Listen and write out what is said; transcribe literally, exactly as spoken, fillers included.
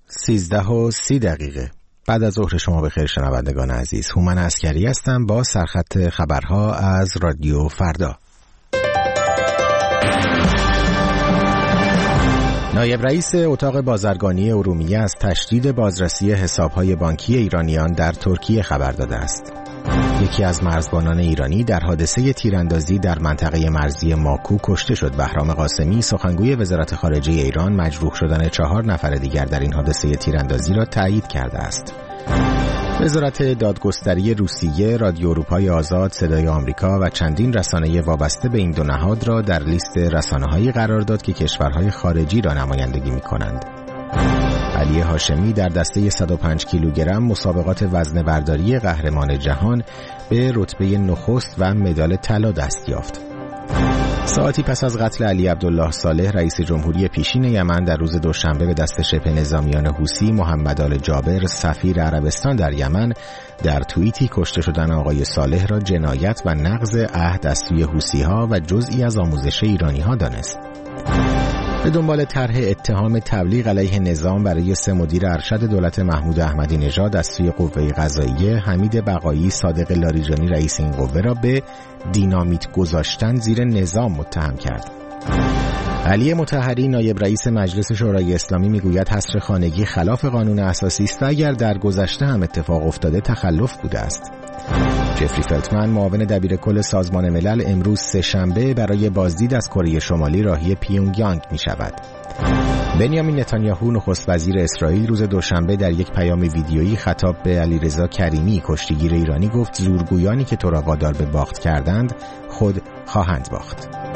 سیزده و سی دقیقه بعد از ظهر شما بخیر شنوندگان عزیز. هومن عسکری هستم با سرخط خبرها از رادیو فردا. نایب رئیس اتاق بازرگانی ارومیه از تشدید بازرسی حسابهای بانکی ایرانیان در ترکیه خبر داده است. یکی از مرزبانان ایرانی در حادثه تیراندازی در منطقه مرزی ماکو کشته شد. بهرام قاسمی سخنگوی وزارت خارجه ایران مجروح شدن چهار نفر دیگر در این حادثه تیراندازی را تایید کرده است. وزارت دادگستری روسیه، رادیو اروپای آزاد، صدای آمریکا و چندین رسانه وابسته به این دو نهاد را در لیست رسانه‌هایی قرار داد که کشورهای خارجی را نمایندگی می‌کنند. علی هاشمی در دسته صد و پنج کیلوگرم مسابقات وزنه برداری قهرمان جهان به رتبه نخست و مدال طلا دست یافت. ساعتی پس از قتل علی عبدالله صالح رئیس جمهوری پیشین یمن در روز دوشنبه به دست شبه نظامیان حوثی، محمد آل جابر سفیر عربستان در یمن در توییتی کشته شدن آقای صالح را جنایت و نقض عهد از سوی حوثی‌ها و جزئی از آموزش ایرانی‌ها دانست. به دنبال طرح اتهام تبلیغ علیه نظام برای سه مدیر ارشد دولت محمود احمدی نژاد از سوی قوه قضاییه، حمید بقایی صادق لاریجانی رئیس این قوه را به دینامیت گذاشتن زیر نظام متهم کرد. علی مطهری نایب رئیس مجلس شورای اسلامی میگوید حصر خانگی خلاف قانون اساسی است و اگر در گذشته هم اتفاق افتاده تخلف بوده است. جفری فلتمن معاون دبیر کل سازمان ملل امروز سه شنبه برای بازدید از کره شمالی راهی پیونگیانگ می شود. بنیامین نتانیاهو نخست وزیر اسرائیل روز دوشنبه در یک پیام ویدیویی خطاب به علیرضا کریمی کشتیگیر ایرانی گفت زورگویانی که تو را وادار به باخت کردند خود خواهند باخت.